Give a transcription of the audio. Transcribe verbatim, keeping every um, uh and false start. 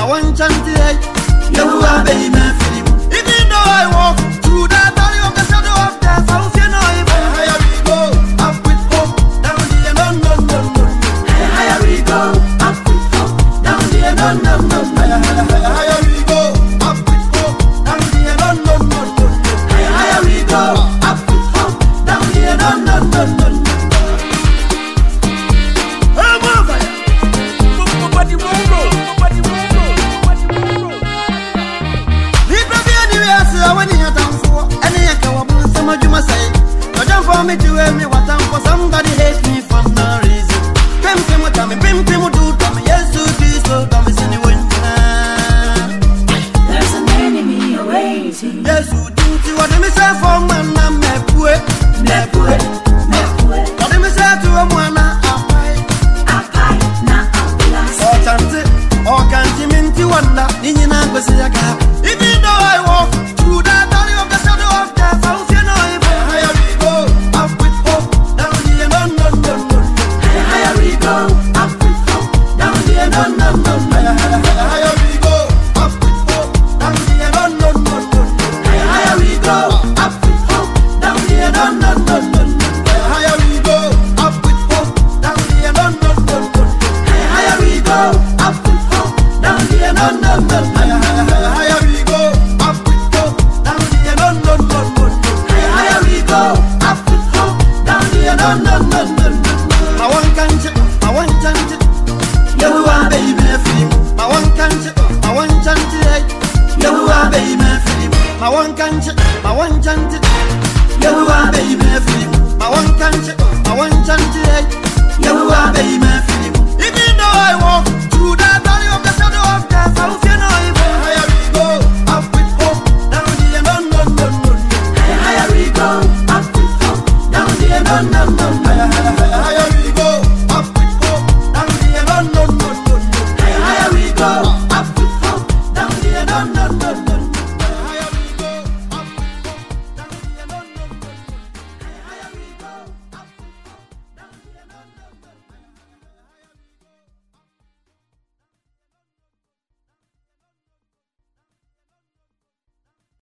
one chant, you are baby, my feeling. Even though I walk through that valley of the shadow of death, I'll fear no evil. Higher we go, up with hope, down here, no, no, no, no. Higher we go, up with hope, down here, no, no, no, no. Higher we go, up with hope, down here, no, no, no, no. Higher we go, up with hope, down here, no, no, no, no. For me to wear me what I'm for somebody hate me for no reason. Pim pim what I'm pim pim do to me yes to this so to me send you. There's an enemy awaiting. Yes who do to what me say for man na me pue me pue me pue. What me say to a mwana apai apai na apai. Oh chante oh kanti minti wanda ninyi na kwesi yaka. Even though I walk through that valley of the shadow of death, I'll fear no evil. Higher we go. Up with hope, down here, no, no, no, no. Higher we go, up with hope, down here, no, no, no, no. Higher we go, up with hope, down here, no, no, no, no. Higher we go, up with hope, down here, no, no, no, no. Higher we go, up with hope, down here, no, no, no, no. Higher we go, up with hope, down here, no, no, no, no. Higher we go, up with hope, down here, no, no, no, no. Higher we go, up with hope, down here, no, no, no, no. I want can't, I want can't. You are baby, film. I want can't, I want can't. You are baby, film. I want can't, I want can't. You are baby, film. I want can't, I want can't. You are baby, film. Even though I walk through that valley of